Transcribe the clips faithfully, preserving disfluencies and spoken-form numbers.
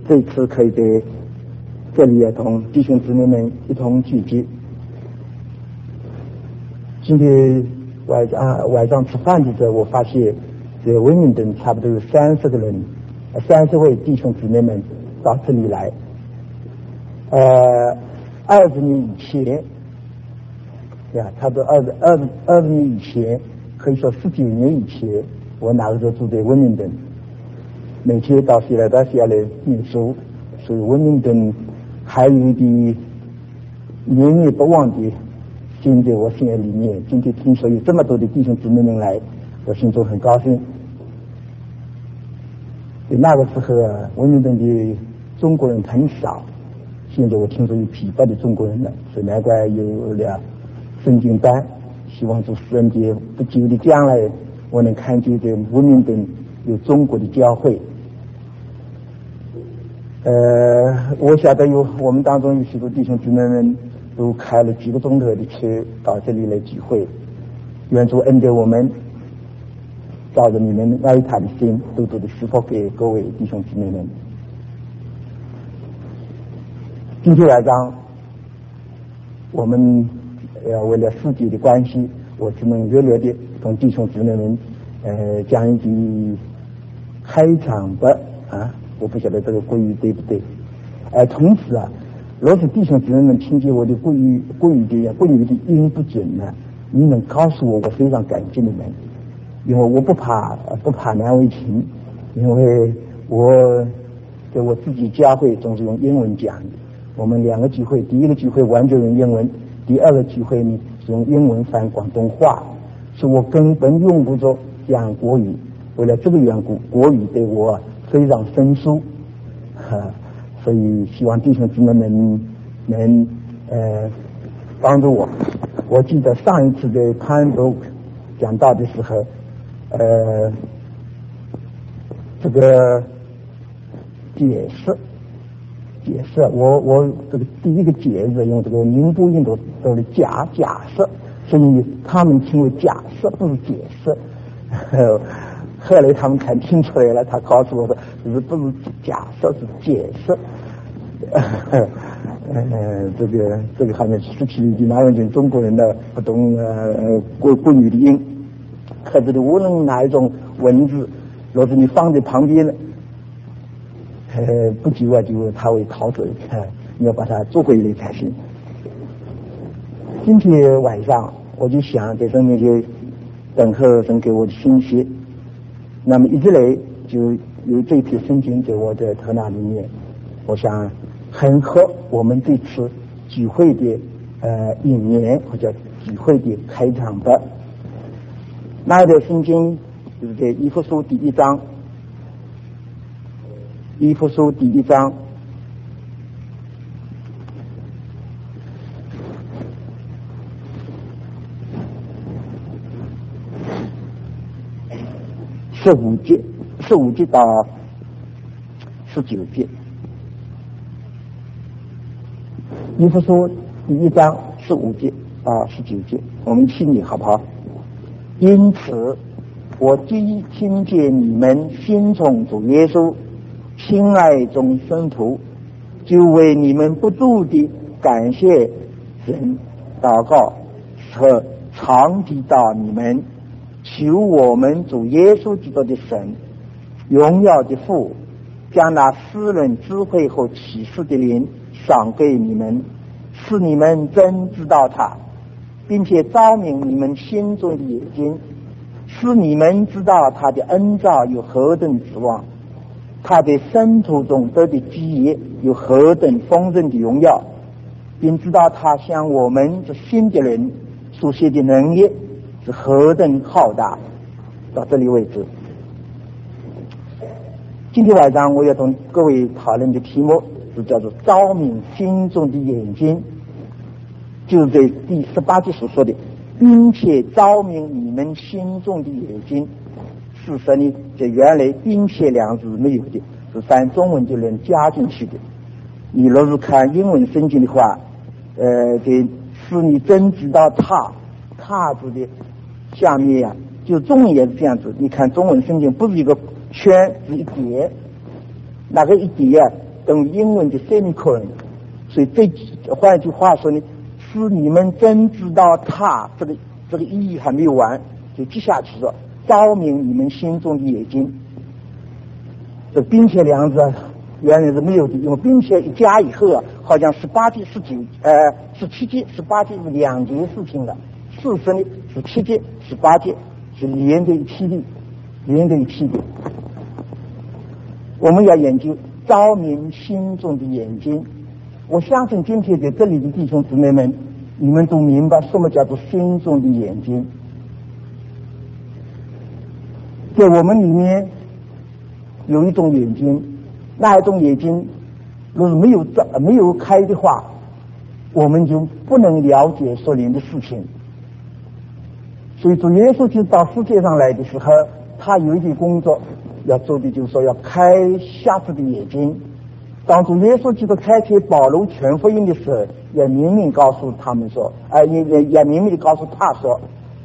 这次可以在这里也同弟兄姊妹们一同聚集。今天晚上晚上吃饭的时候，我发现在威明顿差不多有三十个人，三十位弟兄姊妹们到这里来。呃，二十年以前，对啊，差不多二十二十二十年以前，可以说十九年以前，我那个时候住在威明顿，每天到西来到西来念书，所以威明顿还有一点念念不忘的心在我心里面。今天听说有这么多的弟兄姊妹们来，我心中很高兴。那个时候啊，威明顿的中国人很少，现在我听说有几百的中国人了，所以难怪有了圣经班。希望主诗人节不久的将来，我能看见在威明顿有中国的教会。呃，我晓得有我们当中有许多弟兄姊妹们都开了几个钟头的车到这里来聚会，愿主恩待我们，照着你们爱他的心，多多的施福给各位弟兄姊妹们。今天晚上我们呃为了世界的关系，我只能略略的同弟兄姊妹们呃讲一句开场白啊，我不晓得这个国语对不对。呃，同时啊，若是弟兄姊妹们听见我的国语国语的国语的音不准呢，你能告诉我，我非常感激你们，因为我不怕不怕难为情，因为我在我自己教会总是用英文讲的。我们两个聚会，第一个聚会完全用英文，第二个聚会呢是用英文翻广东话，所以我根本用不着讲国语。为了这个缘故，国语对我非常生疏，哈，所以希望弟兄姊妹们能呃帮助我。我记得上一次在潘州讲道的时候，呃，这个解释。解释我我这个第一个解释用这个民不印度都是假假设，所以他们称为假设，不是解释。后来他们看听出来了，他告诉我说这不是假设，是解释。呃，这个这个还没失去一句哪完全中国人的不懂呃国国语的音，可是的无论哪一种文字，若是你放在旁边了。呃，不久啊，就他会逃走，呃，你要把它捉回来才行。今天晚上我就想在这里就等候神给我的信息，那么一直来就有这批圣经在我的头脑里面，我想很合我们这次聚会的呃引言或者聚会的开场白。那的圣经就是在以弗所第一章。以弗所第一章十五节，十五节到十九节。以弗所第一章十五节到十九节，我们一起念好不好？因此，我既听见你们心中主耶稣亲爱众圣徒，就为你们不住地感谢神，祷告和常提到你们，求我们主耶稣基督的神，荣耀的父，将那私人智慧和启示的灵赏给你们，使你们真知道他，并且照明你们心中的眼睛，使你们知道他的恩召有何等指望，他在圣徒中得的基业有何等丰盛的荣耀，并知道他向我们这信的人所写的能力是何等浩大。到这里为止。今天晚上我要同各位讨论的题目是叫做照明心中的眼睛，就是在第十八节所说的，并且照明你们心中的眼睛。事实呢，这原来并且两字没有的，是翻中文就能加进去的。你若是看英文圣经的话，呃，这使你真知道他他字的下面呀、啊，就中文也是这样子。你看中文圣经不是一个圈，是一叠，那个一叠啊， 等于英文的 semicolon。所以这换一句话说呢，是你们真知道他这个这个意义还没有完，就接下去说照明你们心中的眼睛。这并且两字原来是没有的，因为并且一加以后啊，好像十八节、十九呃十七节、十八节是两件事情了，事实呢十七节、十八节是连在一起的，连在一起的。我们要研究照明心中的眼睛。我相信今天在这里的弟兄姊妹们，你们都明白什么叫做心中的眼睛。在我们里面有一种眼睛，那一种眼睛若是没有照没有开的话，我们就不能了解属灵的事情。所以主耶稣就到世界上来的时候，他有一件工作要做的，就是说要开瞎子的眼睛。当主耶稣基督开启保罗全福音的时候，也明明告诉他们说，啊、呃，也也也明明的告诉他说，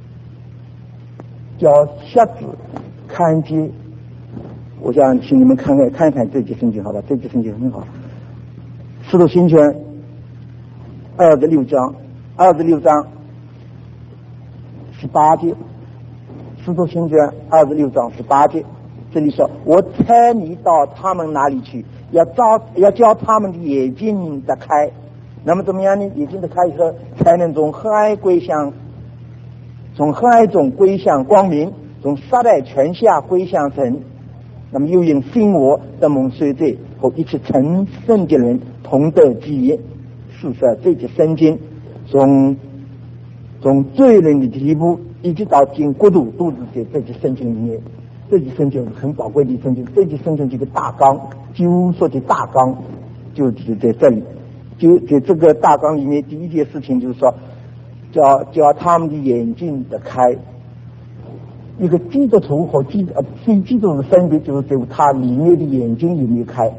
叫瞎子看见。我想请你们看看看看这节圣经，好吧？这节圣经很好，《使徒行传》二十六章，二十六章十八节，《使徒行传》二十六章十八节，这里说：“我差你到他们那里去。”要照要叫他们的眼睛打开，那么怎么样呢？眼睛打开以后，才能从黑暗归向，从黑暗中归向光明，从撒旦权下归向神。那么又因信我的蒙赦罪和一切成圣的人同得基业。事实这些圣经从从罪人的地步一直到进国度，都是在这些圣经里面。这些圣经是很宝贵的圣经，这些圣经这个大纲，救赎的大纲就是在这里。就在这个大纲里面，第一件事情就是说，叫叫他们的眼睛的开。一个基督徒和基呃非基督徒的分别，就是在他里面的眼睛有没有开。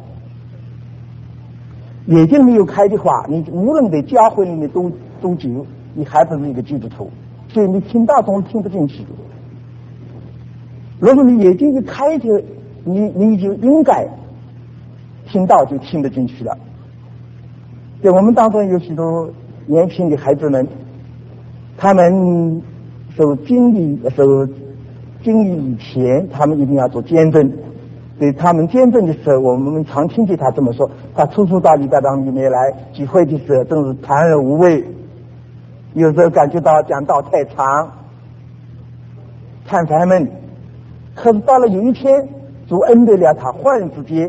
眼睛没有开的话，你无论在教会里面多多久，你还不是一个基督徒，所以你听到总是听不进去。如果你眼睛一开着，你你就应该听到就听得进去了。在我们当中有许多年轻的孩子们，他们受经历受经历以前，他们一定要做见证。对他们见证的时候，我们常听见他这么说：他初初到礼拜堂里面来聚会的时候，真是谈而无味，有时候感觉到讲道太长，太烦闷。可是到了有一天，主恩待了他，忽然之间，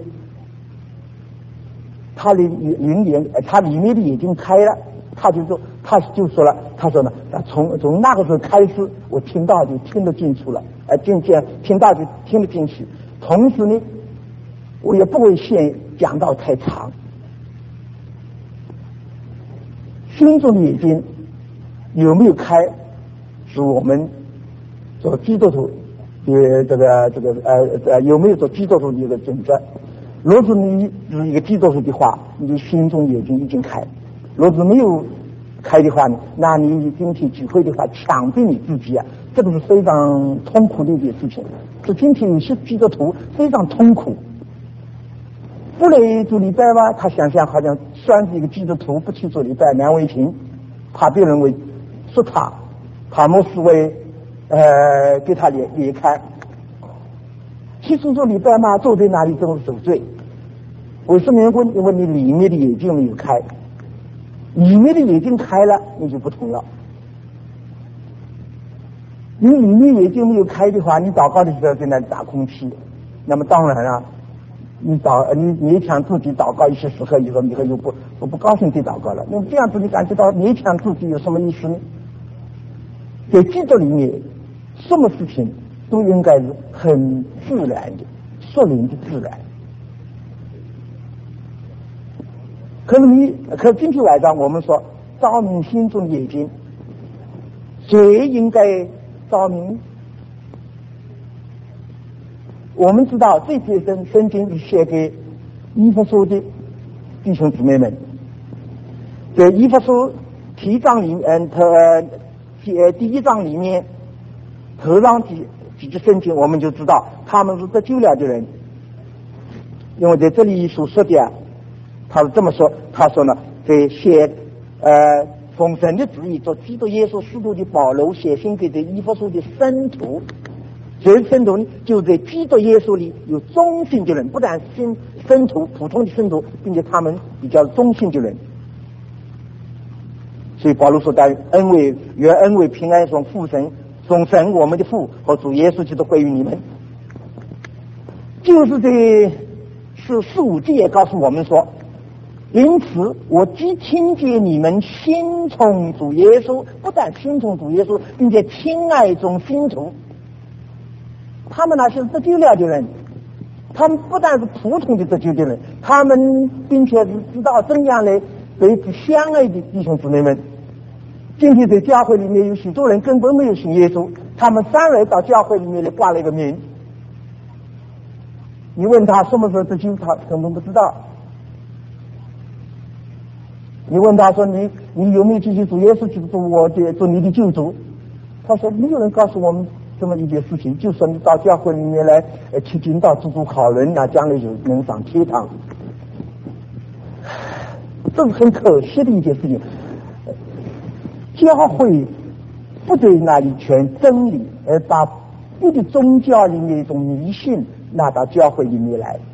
他的灵眼，他里面的眼睛开了，他就说，他就说了，他说呢，从从那个时候开始，我听到就听得进去了，呃，听见听到就听得进去。同时呢，我也不会嫌讲道太长。心中的眼睛有没有开，是我们做基督徒的这个这个呃呃有没有做基督徒的一个准则。若是你是一个基督徒的话，你的心中眼睛已经开；若是没有开的话呢，那你今天聚会的话，强迫你自己啊，这个是非常痛苦的一件事情。是今天有些基督徒非常痛苦，不来做礼拜吧，他想想好像算是一个基督徒，不去做礼拜难为情，怕别人会说他，怕某事会呃给他离离开。其实做礼拜嘛，坐在那里真是受罪。为什么？因为你里面的眼睛没有开，里面的眼睛开了，你就不同了。你里面眼睛没有开的话，你祷告的时候在那里打空气，那么当然了，你祷你勉强自己祷告一些时候以后，以后又不我不高兴地祷告了。那么这样子你感觉到勉强自己有什么意思呢？在基督里面，什么事情都应该是很自然的，属灵的自然。可是你，可是今天晚上我们说照明心中的眼睛，谁应该照明？我们知道这些圣圣经是写给以弗所的弟兄姊妹们，在以弗所第一章里面，呃，第一章里面头上几几节圣经，我们就知道他们是得救了的人，因为在这里所说的他是这么说，他说呢，这写呃奉神的旨意做基督耶稣使徒的保罗写信给这以弗所的圣徒，这圣徒呢就在基督耶稣里有忠心的人，不但信圣徒普通的圣徒，并且他们比较忠心的人。所以保罗说的恩惠愿恩惠平安从父神从神我们的父和主耶稣基督归于你们。就是这是四五节也告诉我们说，因此我既听见你们心从主耶稣，不但心从主耶稣，并且亲爱中心从。他们那是得救了的人，他们不但是普通的得救的人，他们并且是知道怎样来对相爱的弟兄姊妹们。今天在教会里面有许多人根本没有信耶稣，他们反而到教会里面来挂了一个名。你问他什么时候得救，他根本不知道。你问他说你你有没有继续主耶稣基督做我的做你的救主，他说没有人告诉我们这么一件事情，就说你到教会里面来呃去听到做做好人，那将来就能上天堂。这是很可惜的一件事情。教会不在那里传真理，而把别的宗教里面一种迷信拿到教会里面来。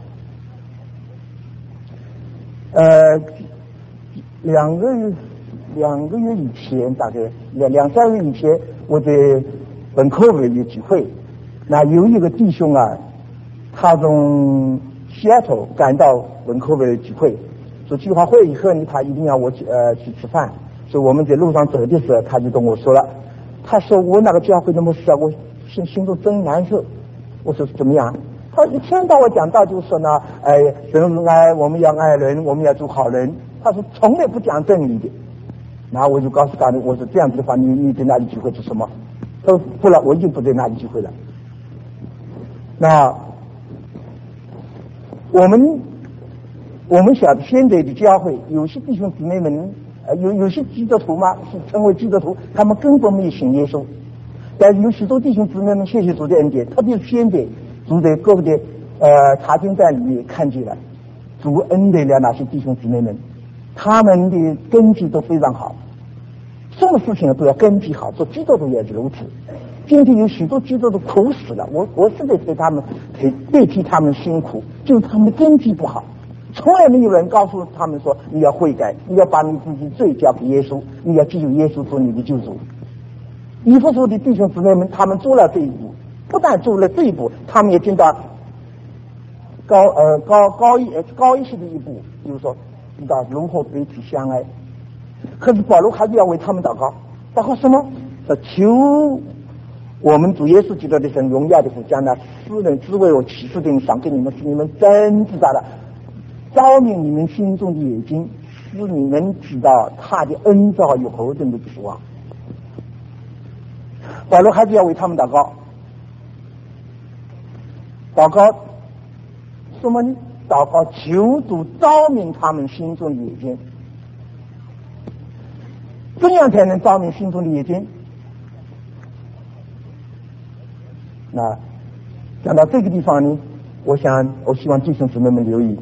呃，两个月两个月以前，大概两两三个月以前，我在本科会有聚会，那有一个弟兄啊，他从西雅图赶到本科会聚会，说聚好会以后呢，他一定要我去呃去吃饭。所以我们在路上走的时候，他就跟我说了，他说我那个教会那么事啊，我心心中真难受。我说怎么样？他一天到晚讲道就说呢，哎，人爱我们要爱人，我们要做好人。他说从来不讲真理的。然后我就告诉他，我说这样子的话，你你在那里聚会做什么？他说不了，我已经不在那里聚会了。那我们我们晓得现在的教会有些弟兄姊妹们。呃，有有些基督徒嘛，是成为基督徒，他们根本没有信耶稣。但是有许多弟兄姊妹们谢谢主的恩典，特别是现在住在各个的呃查经站里面看见了，主恩待了那些弟兄姊妹们，他们的根基都非常好，什么事情都要根基好，做基督徒也是如此。今天有许多基督徒苦死了，我我实在替他们代替他们辛苦，就是他们的根基不好。从来没有人告诉他们说你要悔改，你要把你自己罪交给耶稣，你要记住耶稣做你的救主。以弗所的弟兄姊妹们，他们做了这一步，不但做了这一步，他们也进到高呃高高一高一些的一步，就是说知道如何彼此相爱。可是保罗还是要为他们祷告，祷告什么？说求我们主耶稣基督的神荣耀的父，将那私人智慧和启示的赏给你们，使你们真知道了。照明你们心中的眼睛，使你们知道他的恩召有何等的指望。保罗还是要为他们祷告，祷告什么呢？祷告求主照明他们心中的眼睛。怎样才能照明心中的眼睛？那讲到这个地方呢，我想我希望弟兄姊妹们留意，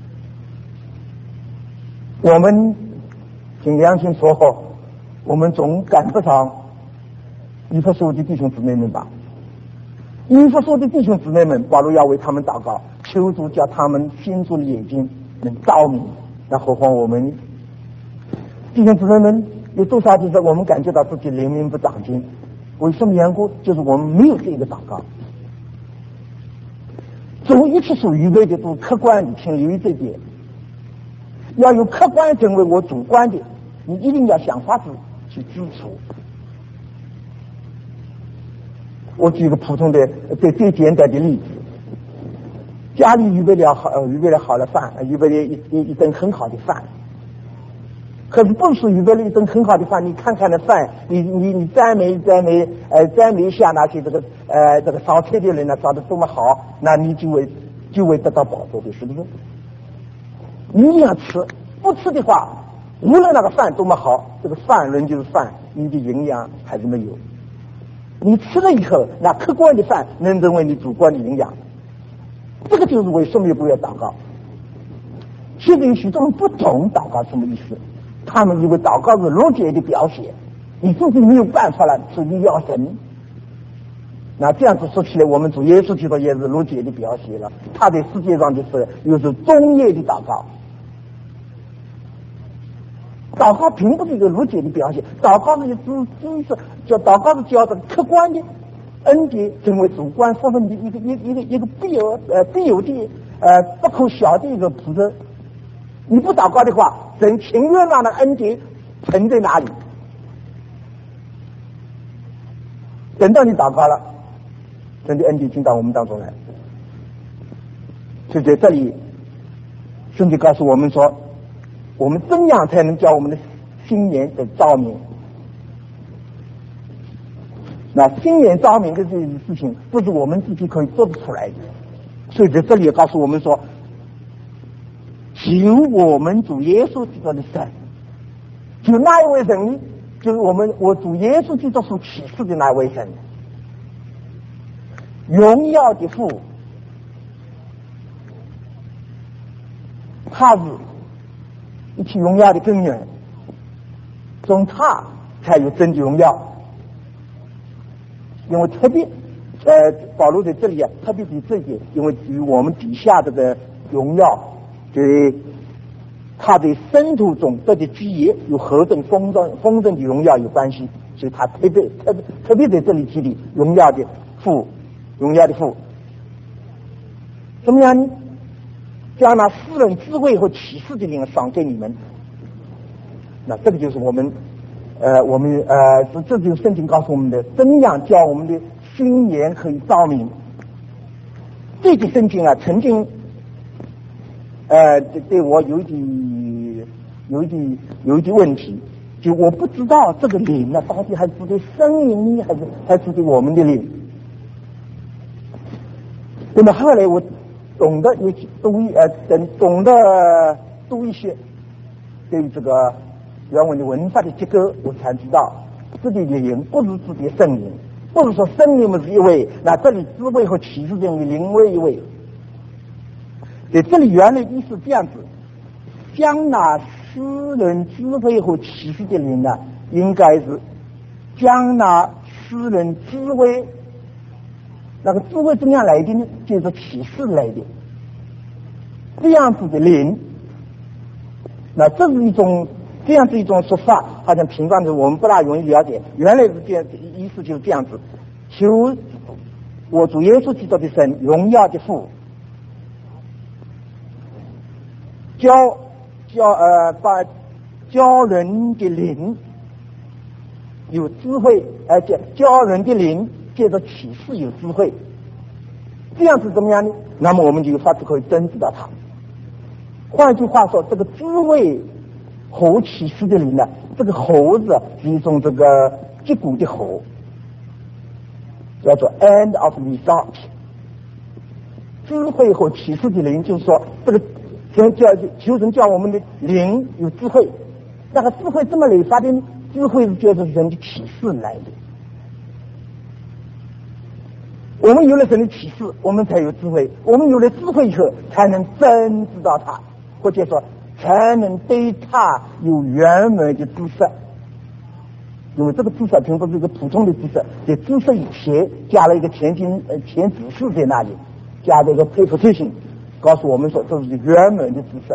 我们凭良心说，我们总赶不上以弗所的弟兄姊妹们吧。以弗所的弟兄姊妹们，保罗要为他们祷告，求主叫他们心中的眼睛能照明。那何况我们弟兄姊妹们有多少就是我们感觉到自己灵命不长进？为什么缘故？就是我们没有这个祷告。主一切所预备的都客观的停留于这点，要有客观成为我主观的，你一定要想法子去支持。我举一个普通的最最简单的例子，家里预备了好呃预备了好的饭，预备了一一一顿很好的饭，可是不是预备了一顿很好的饭，你看看那饭，你你你赞美赞美呃赞美一下那些这个呃这个烧菜的人呢，烧的多么好，那你就会就会得到宝座的，是不是？你要吃，不吃的话，无论那个饭多么好，这个饭仍旧是饭，你的营养还是没有。你吃了以后，那客观的饭能成为你主观的营养。这个就是为什么不要祷告。 现在有许多人不懂祷告什么意思，他们以为祷告是逻辑的表现，你自己没有办法了，所以要神。那这样子说起来，我们主耶稣基督也是逻辑的表现了，他在世界上就是又是中业的祷告。祷告并不是一个逻辑的表现，祷告是只只是叫祷告是叫做客观的恩典成为主观身份的一个一个一个一个必有呃必有的呃不可小的一个普征。你不祷告的话，神情愿让的恩典存在哪里？等到你祷告了，神的恩典进到我们当中来。所以在这里，圣经告诉我们说，我们怎样才能叫我们的心眼的照明？那心眼照明的这件事情，不是我们自己可以做得出来的。所以在这里也告诉我们说，求我们主耶稣基督的神，就那一位神呢，就是我们我主耶稣基督所启示的那位神，荣耀的父，他是一切荣耀的根源，从他才有真的荣耀。因为特别呃，保罗在这里啊，特别提这一点，因为与我们底下这个荣耀，对他在深度中得的基业有何等丰盛丰盛的荣耀有关系，所以他特别特别特别在这里提的荣耀的父，荣耀的父，怎么样呢？将那私人智慧和启示的灵赏给你们。那这个就是我们呃，我们呃，这这就是圣经告诉我们的，怎样叫我们的心眼可以照明。这个圣经啊，曾经呃，对对我有一点有一点有一点问题，就我不知道这个灵呢，到底还是指的圣灵呢，还是还是指的我们的灵。那么后来我懂得有读呃等懂得读一些对于这个原文的文法的结构，我才知道这里的灵不是指的圣灵，不是说圣灵们是一位，那这里智慧和启示中的灵为一位。在这里原来意思这样子，将那私人智慧和启示的灵呢，应该是将那私人智慧，那个智慧怎样来的呢？就是启示来的，这样子的灵。那这是一种这样子一种说法，好像平常的我们不大容易了解。原来是这样，意思就是这样子：求我主耶稣基督的神，荣耀的父，教教呃把教人的灵有智慧，而且教人的灵借着启示有智慧，这样是怎么样呢？那么我们就有法子可以真知道它。换句话说，这个智慧和启示的灵呢，这个猴子是一种这个结果的猴，叫做 end of result。智慧和启示的灵，就是说这个叫叫求神叫我们的灵有智慧，那个智慧怎么来发的呢？智慧是就是人的启示来的。我们有了神的启示，我们才有智慧；我们有了智慧以后，才能真知道它，或者说才能对它有圆满的知识。因为这个知识并不是一个普通的知识，在知识以前加了一个前进呃前指示在那里，加了一个 preposition， 告诉我们说这是圆满的知识。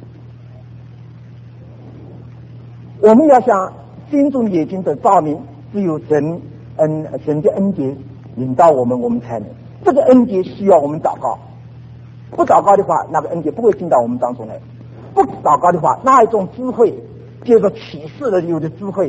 我们要想心中眼睛的照明，只有神恩神的恩典引导我们，我们才能。这个恩典需要我们祷告，不祷告的话，那个恩典不会进到我们当中来。不祷告的话，那一种智慧，借着启示了有的智慧，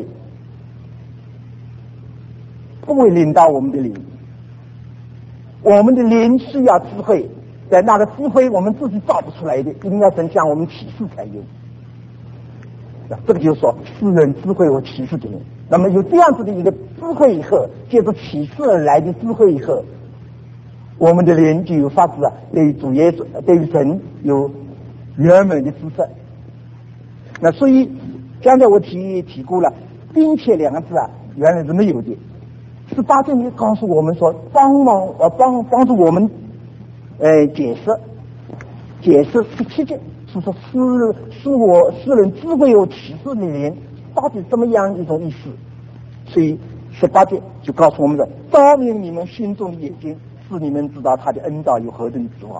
不会领到我们的灵。我们的灵需要智慧，但那个智慧我们自己造不出来的，一定要神向我们启示才有。这个就是说，私人智慧和启示的灵。那么有这样子的一个智慧以后，借着启示而来的智慧以后，我们的灵就有法子啊，对于主耶稣、对于神有圆满的知识。那所以刚才我提提过了，并且两个字啊，原来是没有的。十八节里告诉我们说，帮忙呃帮帮助我们呃解释解释十七节是说使使我使人智慧有启示的人，到底怎么样一种意思？所以十八节就告诉我们的，照明你们心中的眼睛，使你们知道他的恩道有何等指望。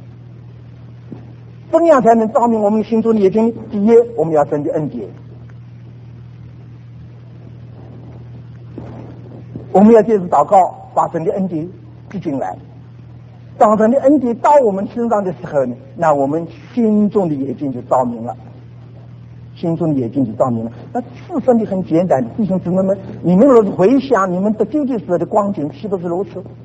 怎样才能照明我们心中的眼睛？第一，我们要神的恩典，我们要借着祷告把神的恩典寄进来。当神的恩典到我们身上的时候呢，那我们心中的眼睛就照明了，心中的眼睛就照明了。那自身的很简单，弟兄姊妹们，你们若是回想你们得救的时候的光景，岂不是如此？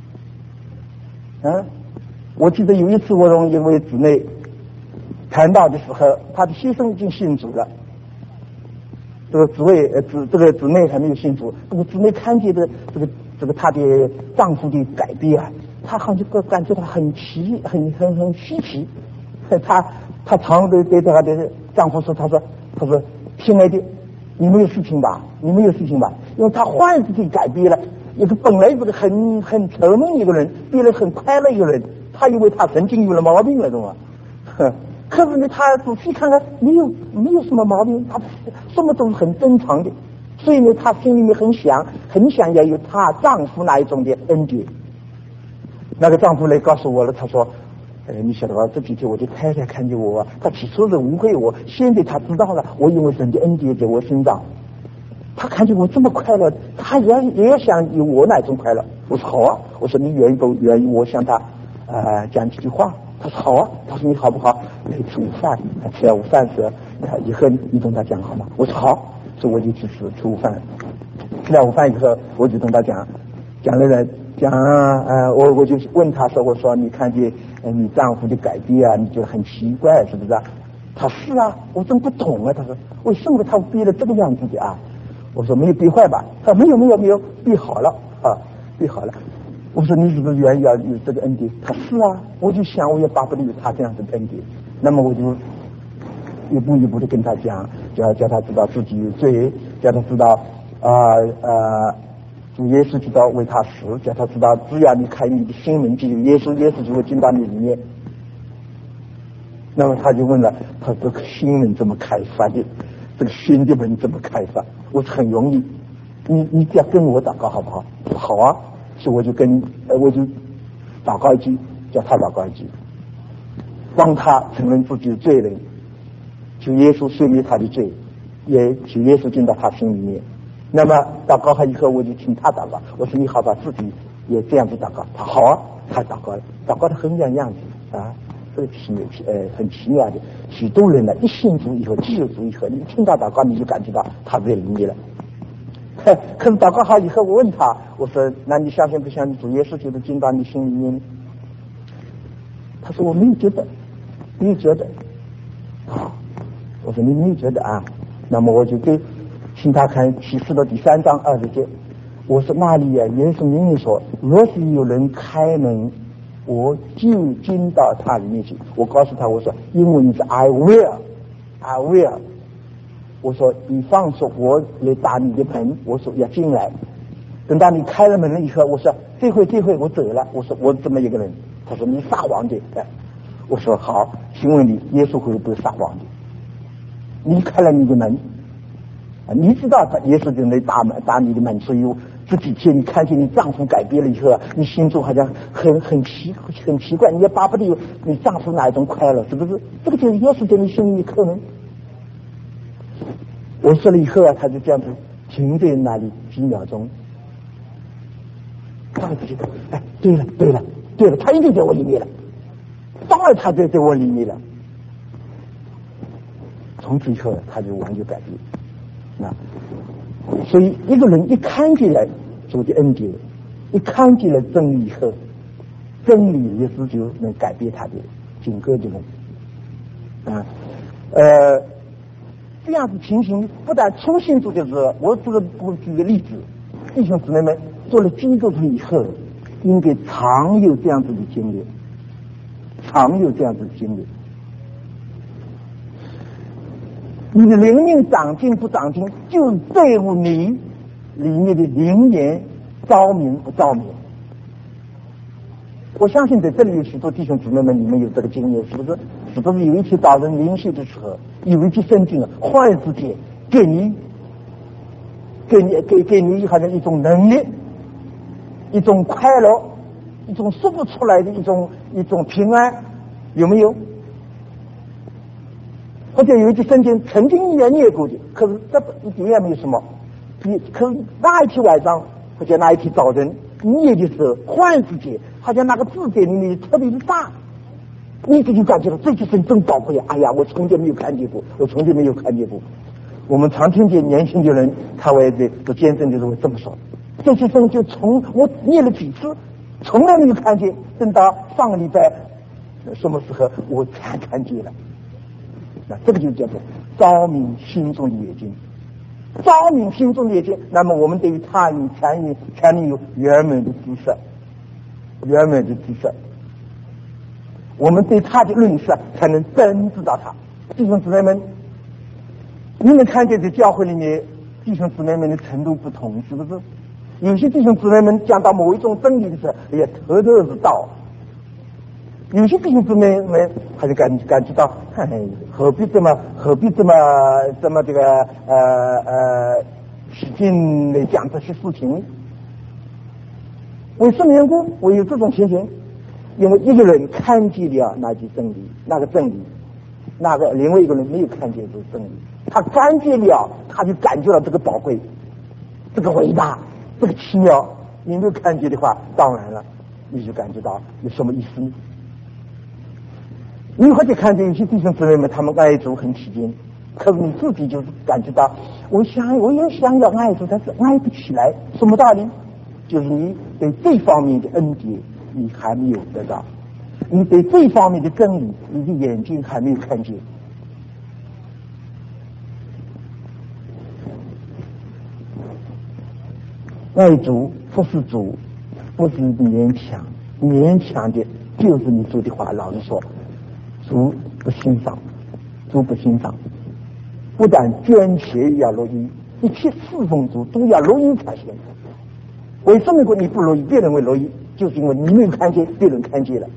嗯，我记得有一次我同一位姊妹谈到的时候，她的先生已经信主了，这个姊妹呃姊这个姊妹还没有信主，这个姊妹看见的这个这个她的丈夫的改变啊，她好像就感觉到很奇很很很稀奇。她她常对对她的丈夫说，她说她说亲爱的，你没有事情吧？你没有事情吧？因为她忽然之间改变了，一个本来是个很很沉闷一个人，变得很快乐一个人，她以为她神经有了毛病了，懂吗？可是呢，她仔细看看，没有没有什么毛病，她什么都是很正常的。所以呢，她心里面很想很想要有她丈夫那一种的恩典。那个丈夫来告诉我了，他说：“哎，你晓得吧？这几天我的太太看见我，她起初是误会我，现在她知道了，我因为神的恩典在我身上，她看见我这么快乐，她也也想有我那种快乐。”我说：“好啊。”我说：“你愿意不愿意我向她呃讲几句话？”他说：“好啊。”他说：“你好不好？来吃午饭，吃了午饭时，以后你跟他讲好吗？”我说：“好。”所以我就去吃吃午饭。吃了午饭以后，我就跟他讲，讲了呢。讲呃，我我就问他说，我说你看见呃你丈夫的改变啊，你觉得很奇怪是不是啊？他是啊，我真不懂啊。他说为什么他变得这个样子的啊？我说没有变坏吧？他说没有没有没有，变好了啊，变好了。我说你是不是愿意要有这个恩典？他是啊，我就想我也巴不得有他这样的恩典。那么我就一步一步的跟他讲，叫叫他知道自己有罪，叫他知道啊呃。呃主耶稣知道为他死，叫他知道只要你开你的心门进入耶稣，耶稣就会进到你里面。那么他就问了，他这个心门怎么开发的？这个心的门怎么开发？我说很容易，你你只要跟我祷告好不好？好啊，所以我就跟呃我就祷告一句，叫他祷告一句，帮他承认自己的罪人，求耶稣赦免他的罪，也求耶稣进到他心里面。那么祷告好以后，我就听他祷告。我说你好吧，自己也这样子祷告。他好啊，他祷告了，祷告的很像样子啊，这个奇呃很奇妙的。许多人呢，一信主以后，既有主以后，你听到祷告，你就感觉到他在里面了。可是祷告好以后，我问他，我说那你相信不相信主耶稣就是进到你心里面？他说我没有觉得，没有觉得。啊，我说你没有觉得啊？那么我就对。请他看启示的第三章二十节，我说那里啊，耶稣明明说，若是有人开门，我就进到他里面去。我告诉他，我说英文是 I will I will， 我说比方说我来打你的门，我说要进来，等到你开了门了以后，我说这回这回我走了，我说我这么一个人。他说你撒谎的。我说好，请问你耶稣会不会撒谎的？你开了你的门，你知道他耶稣就来打门打你的门，所以这几天你看见你丈夫改变了以后，你心中好像很很奇很奇怪，你也巴不得有你丈夫那一种快乐，是不是？这个就是耶稣在你心里可能。我说了以后啊，他就这样子停在那里几秒钟，他就觉得哎，对了对了对了，他一定在我里面了，当然他在在我里面了。从此以后他就完全改变。那所以一个人一看见了主的恩典，一看见了真理以后，真理也是就能改变他的整个的人啊。呃，这样子情形不但初信主的时候，我这个我举个例子，弟兄姊妹们做了基督徒以后，应该常有这样子的经历，常有这样子的经历。你的灵命长进不长进，就在乎你里面的灵言照明不照明。我相信在这里有许多弟兄姊妹们，你们有这个经验，是不是？ 是不是有一天到人灵修的时候，有一句圣经啊，忽然之间给你给你给给你好像一种能力，一种快乐，一种说不出来的一种一种平安，有没有？或者有一句圣经曾经也念过的，可是这一点也没有什么。你可是那一天晚上或者那一天早晨念的时候，忽然之间好像那个字给你特别的大，你自己感觉到这句圣真宝贵。哎呀，我从前没有看见过，我从前没有看见过。我们常听见年轻的人他会的都见证就是会这么说，这些圣就从我念了几次，从来没有看见，等到上个礼拜什么时候我才看见了。那这个就叫做照明心中的眼睛，照明心中的眼睛。那么我们对于他有才能才能有圆满的知识，圆满的知识，我们对他的认识才能真知道他。弟兄姊妹们，你们看见在教会里面弟兄姊妹们的程度不同，是不是？有些弟兄姊妹们讲到某一种真理的时候，也头头是道；有些弟兄姊妹们还是感感觉到，哎，何必这么何必这么这么这个呃呃使劲来讲这些事情？为什么缘故？我有这种情形，因为一个人看见了那句真理，那个真理，那个另外一个人没有看见这个真理，他看见了，他就感觉到这个宝贵，这个伟大，这个奇妙。你没有看见的话，当然了，你就感觉到有什么意思呢？你或者看见有些弟兄姊妹们他们爱主很起劲，可是你自己就是感觉到，我想我也想要爱主，但是爱不起来。什么道理？就是你对这方面的恩典你还没有得到，你对这方面的真理你的眼睛还没有看见。爱主不是主，不是勉强，勉强的就是你说的话。老实说，主不欣赏，主不欣赏。不但捐钱要乐意，一切侍奉主都要乐意才行。为什么说你不乐意，别人会乐意？就是因为你没有看见，别人看见了。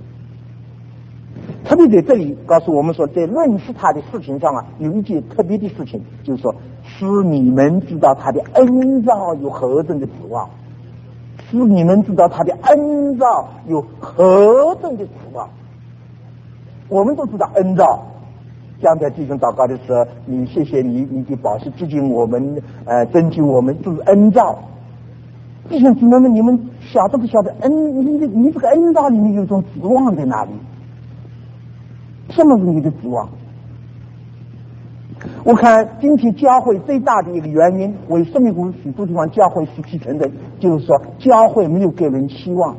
特别在这里告诉我们说，在认识他的事情上啊，有一件特别的事情，就是说使你们知道他的恩召有何等的指望，使你们知道他的恩召有何等的指望。我们都知道恩召，将在弟兄祷告的时候，你谢谢你你的宝血接近我们，呃，拯救我们，这是恩召。弟兄姊妹们，你们晓得不晓得恩？你你这个恩召里面有种指望在哪里？什么是你的指望？我看今天教会最大的一个原因，为什么我许多地方教会失去成人，就是说教会没有给人希望，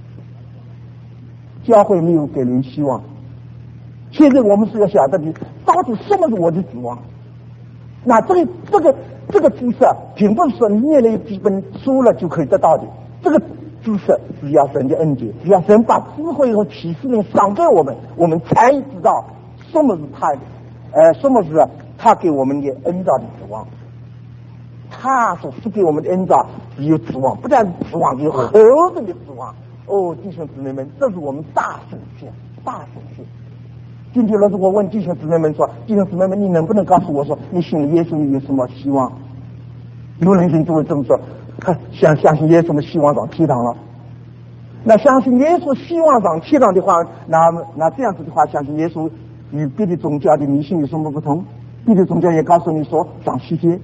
教会没有给人希望。现在我们是要晓得的，到底什么是我的指望？那这个这个这个知识，并不是说你念了几本书了就可以得到的。这个知识只要神的恩典，只要神把智慧和启示力赏给我们，我们才知道什么是他，呃，什么是他给我们的恩召的指望。他所赐给我们的恩召只有指望，不但是指望，有何等的指望！哦，弟兄姊妹们，这是我们大神仙，大神仙。今天若是我问弟兄姊妹们说，弟兄姊妹们，你能不能告诉我说，你信了耶稣有什么希望？有人就会这么说，相相信耶稣的希望上天堂了。那相信耶稣希望上天堂的话，那那这样子的话，相信耶稣与别的宗教的迷信有什么不同？别的宗教也告诉你说上西天，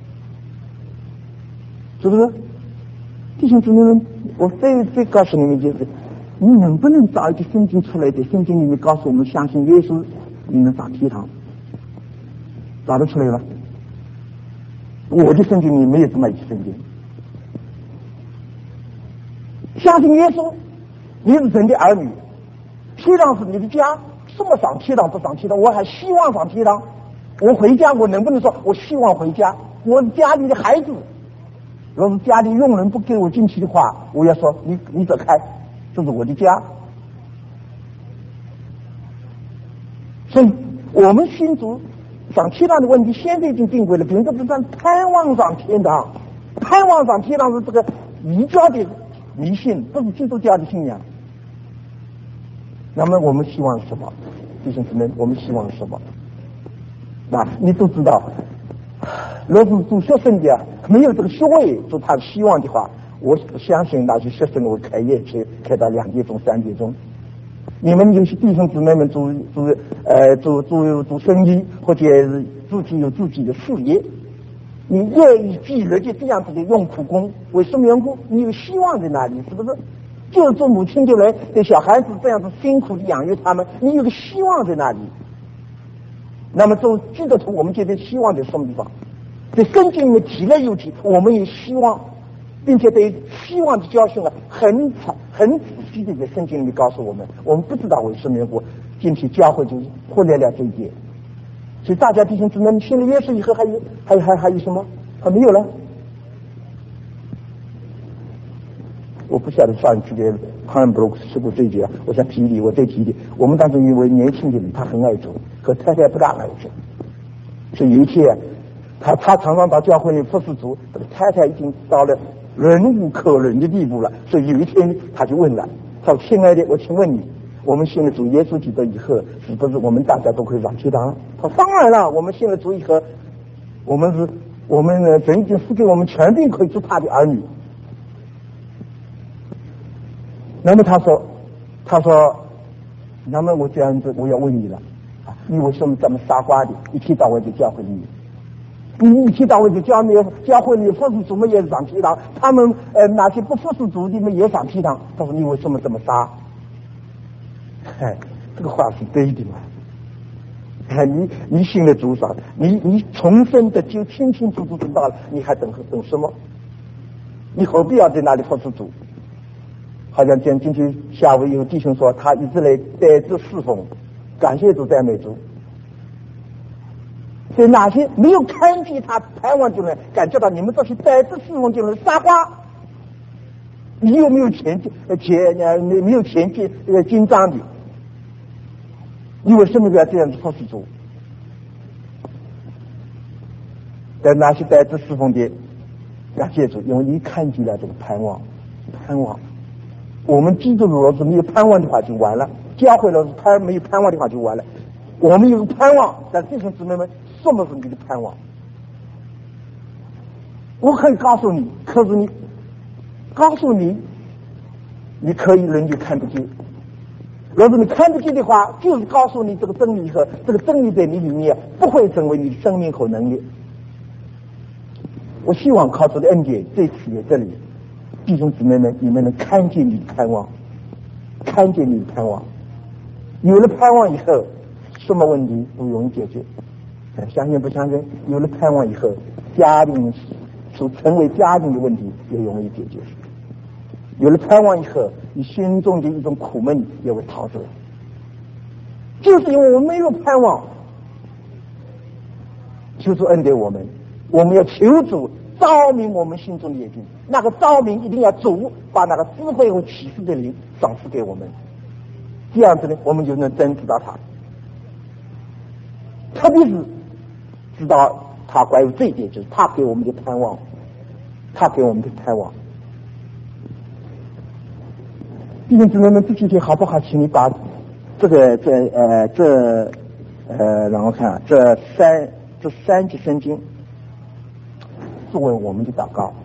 是不是？弟兄姊妹们，我再再告诉你们就是。你能不能找一个圣经出来的？圣经里面告诉我们，相信耶稣你能上天堂，找得出来了？我的圣经里没有这么一个圣经。相信耶稣，你是神的儿女，天堂是你的家，什么上天堂不上天堂？我还希望上天堂。我回家，我能不能说我希望回家？我家里的孩子，若是家里佣人不给我进去的话，我要说你你走开。这是我的家，所以我们信主上天堂的问题现在已经定规了，并不是说盼望上天堂，盼望上天堂是这个异教的迷信，不是基督教的信仰。那么我们希望什么？ 弟兄姊妹，我们希望什么？那你都知道，若是做学生的没有这个学位做他的希望的话，我相信那些学生会开业去开到两点钟、三点钟。你们有些弟兄姊妹们做做呃做做做生意，或者是自己有自己的事业，你愿意纪律的这样子的用苦功，为什么缘故？你有希望在哪里？是不是？就是做母亲的人对小孩子这样子辛苦的养育他们，你有个希望在哪里？那么做基督徒，我们觉得希望在什么地方？在圣经里面提了又提，我们有希望，并且对希望的教训啊，很很仔细的在圣经里面告诉我们。我们不知道为什么缘故，今天教会就忽略了这一点。所以大家弟兄姊妹，信了耶稣以后还有还有还还有什么？还没有了。我不晓得上一次的汉布鲁克斯说过这一节，我想提一提，我再提一提。我们当中一位年轻的人，他很爱主，可太太不大爱主，所以有一天他他常常到教会里服侍主，这个太太已经到了忍无可忍的地步了，所以有一天他就问了，他说：“亲爱的，我请问你，我们信了主耶稣基督以后，是不是我们大家都可以上天堂？”他说：“当然了，我们信了主以后，我们是我们呢，神已经赐给我们权柄可以做他的儿女。”那么他说，他说，那么我这样子，我要问你了，啊，你为什么这么傻瓜的，一天到晚在教会里面？你一天到晚在教会教会里服侍主们也上天堂，他们呃那些不服侍主的们也上天堂。他说你为什么这么傻？哎，这个话是对的嘛？哎，你你信了主上，你你重生的就清清楚楚知道了，你还等等什么？你何必要在那里服侍主？好像今今天下午有弟兄说，他一直来带着侍奉，感谢主赞美主。所以那些没有看见他盼望的人，感觉到你们这些带着侍奉的人傻瓜。你有没有前进？前呃没有前进呃紧张的？你为什么要这样子服侍主？但那些带着侍奉的，感谢主，因为你看见了这个盼望，盼望。我们基督徒若是没有盼望的话就完了，教会若是盼没有盼望的话就完了。我们有盼望，但弟兄姊妹们，什么是你的盼望？我可以告诉你，可是你告诉你，你可以人就看不见。若是你看不见的话，就是告诉你这个真理和这个真理在你里面不会成为你的生命和能力。我希望靠主的恩典，这次在这里。弟兄姊妹们，你们能看见你的盼望，看见你的盼望，有了盼望以后，什么问题都容易解决。相信不相信？有了盼望以后，家庭所成为家庭的问题也容易解决。有了盼望以后，你心中的一种苦闷也会逃走。就是因为我们没有盼望，求主恩给我们，我们要求主照明我们心中的眼睛，那个照明一定要主把那个智慧和启示的灵赏赐给我们，这样子呢，我们就能真知道他。特别是知道他关于这一点，就是他给我们的盼望，他给我们的盼望。弟兄姊妹们，这几天好不好？请你把这个这呃这呃让我看啊，这三这三节圣经作为我们的祷告，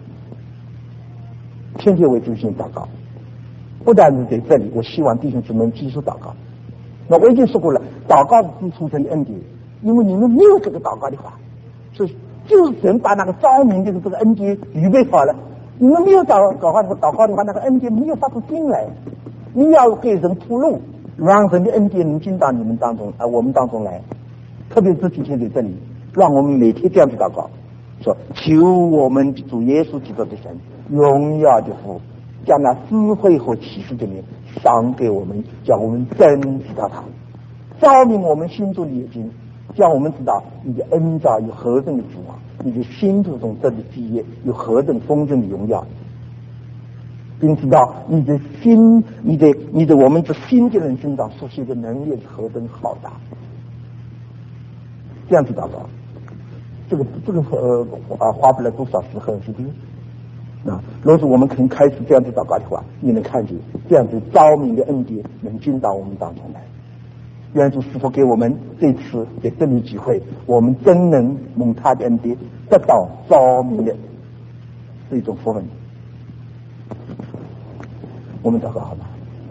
天天为中心祷告。不但是在这里，我希望弟兄姊妹继续祷告。那我已经说过了，祷告是出神的恩典，因为你们没有这个祷告的话，所以就是神把那个照明的这个恩典预备好了。你们没有祷祷告的祷告的话，那个恩典没有发出进来。你要给人铺路，让神的恩典能进到你们当中啊，我们当中来。特别是今天在这里，让我们每天这样子祷告，说求我们的主耶稣基督的神荣耀的父，将那智慧和启示的灵赏给我们，叫我们真知道他，照明我们心中的眼睛，叫我们知道你的恩召有何等的指望，你的心途中这的基业有何等丰盛的荣耀，并知道你的心，你的你的我们这新的人生长所需的能力是何等浩大。这样子祷告，这个这个呃啊花不了多少时候，是不是？啊，若是我们肯开始这样子祷告的话，你能看见这样子照明的恩典能进到我们当中来。 愿主是否给我们这次在这里机会，我们真能蒙他的恩典，得到照明的这种福分。我们祷告好吗？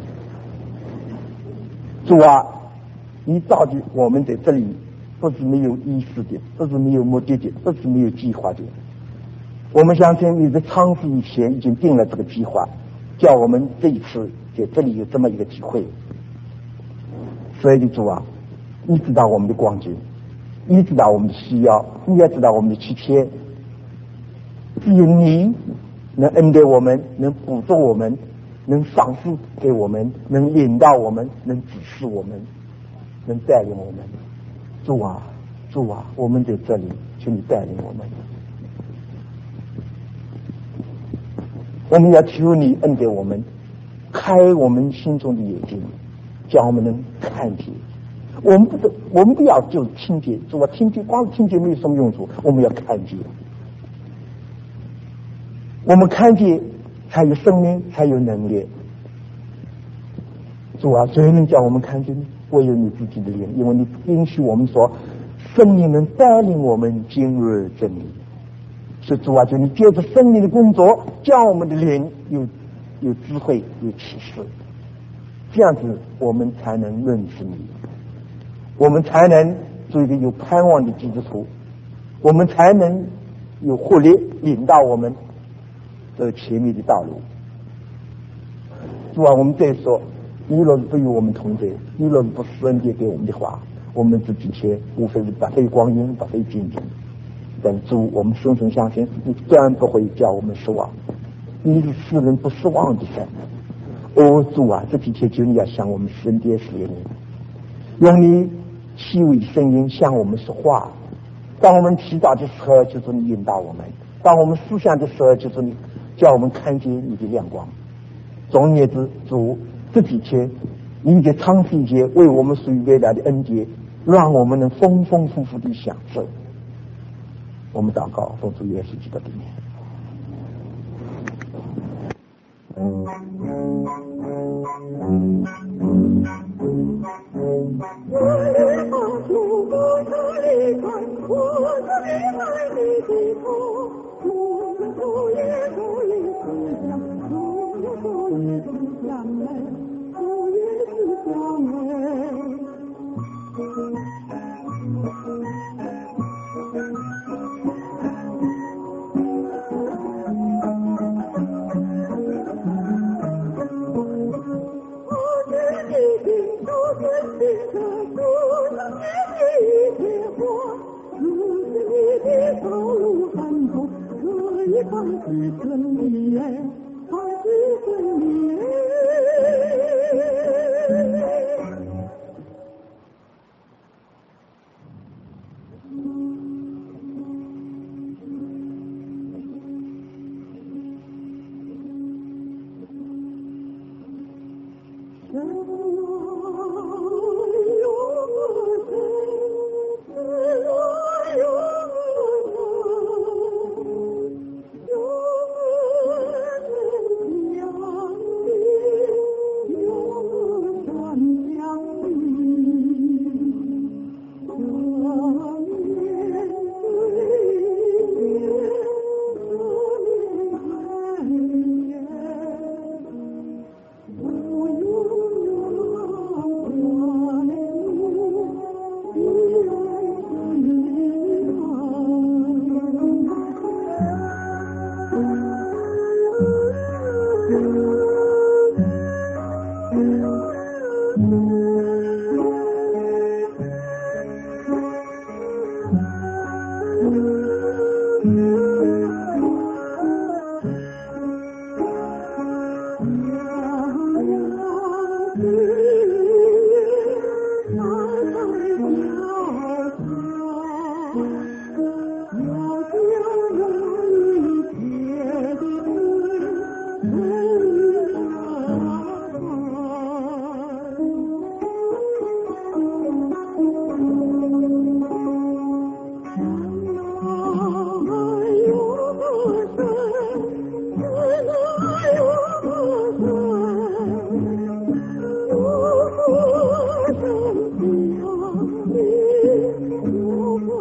主啊，你造就我们在这里，不是没有意识的，不是没有目的的，不是没有计划的。我们相信你在创世以前已经定了这个计划，叫我们这一次在这里有这么一个机会。所以的主啊，你知道我们的光景，你知道我们的需要，你也知道我们的急切。只有你能恩待我们，能补助我们，能赏赐给我们，能引导我们，能指示我们，能带领我们。主啊，主啊，我们在这里，请你带领我们。我们要求你恩待我们，开我们心中的眼睛，叫我们能看见。我们不，我们不要就是听见，主啊，听见光是听见没有什么用处，我们要看见。我们看见才有生命，才有能力。主啊，谁能叫我们看见？唯有你自己的灵，因为你允许我们说，圣灵能带领我们进入真理。所以主啊，就你借着圣灵的工作，叫我们的灵有有智慧，有启示，这样子我们才能认识你，我们才能做一个有盼望的基督徒，我们才能有活力引导我们走前面的道路。主啊，我们再说，你若是不与我们同在，你若是不施恩典给我们的话，我们这几天无非是白费光阴，白费精进。但主，我们深深相信，你自然不会叫我们失望。你是使人不失望的神。哦，主啊，这几天就你要向我们施恩典施怜悯，用你细微的声音向我们说话。当我们祈祷的时候，就是你引导我们；当我们思想的时候，就是你叫我们看见你的亮光。总而言之，主，这几天你在长时间为我们属于未来的恩典，让我们能丰丰富富的享受。我们祷告，奉主耶稣基督的名。嗯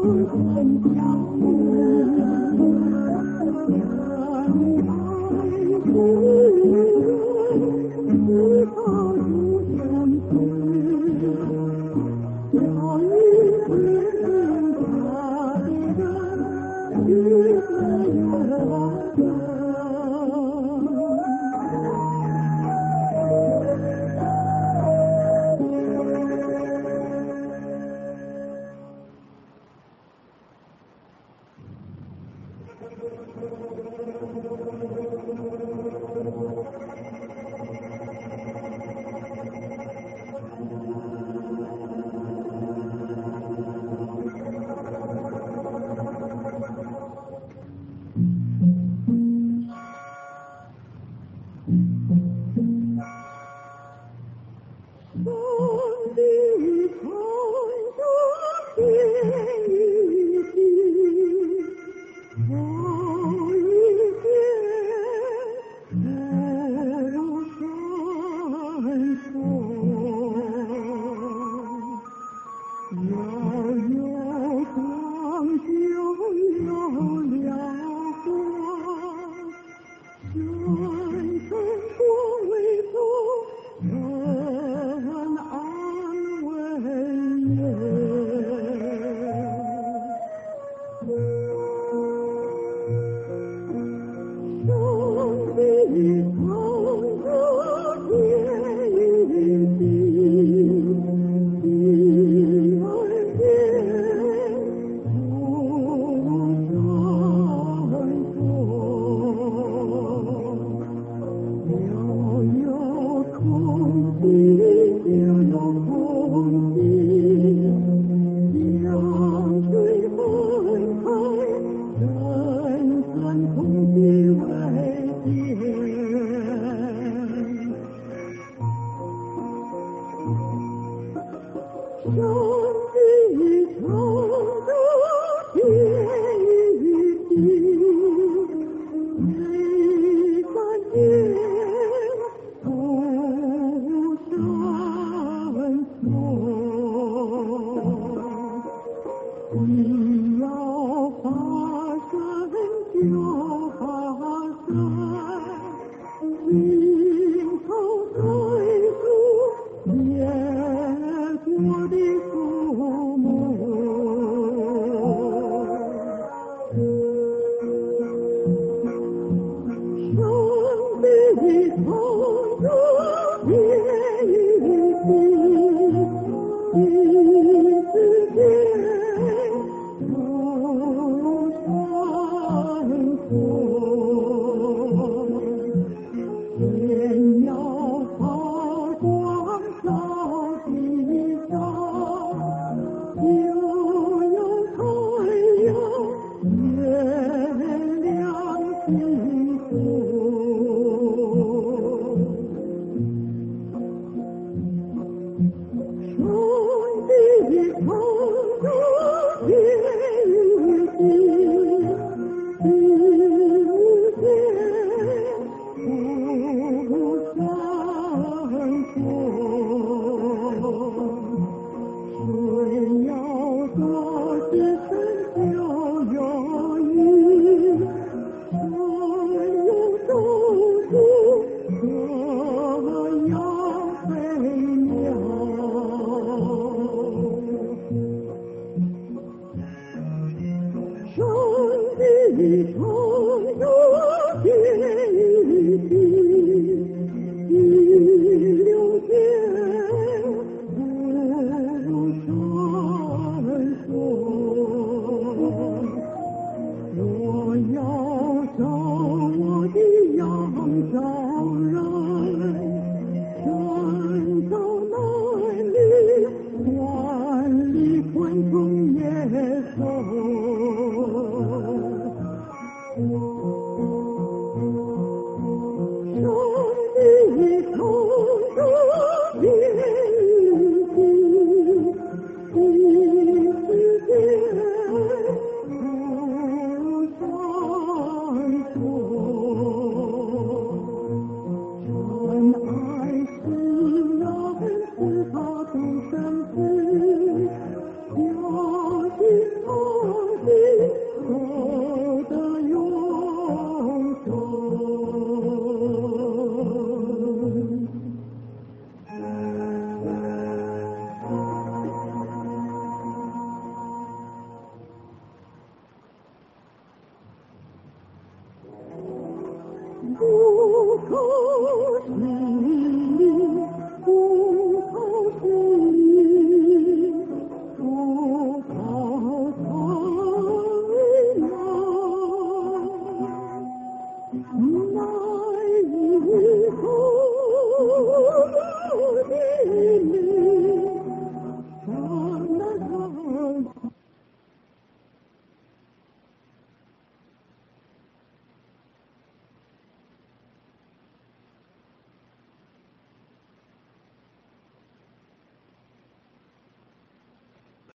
我心中。 无头是你，无头是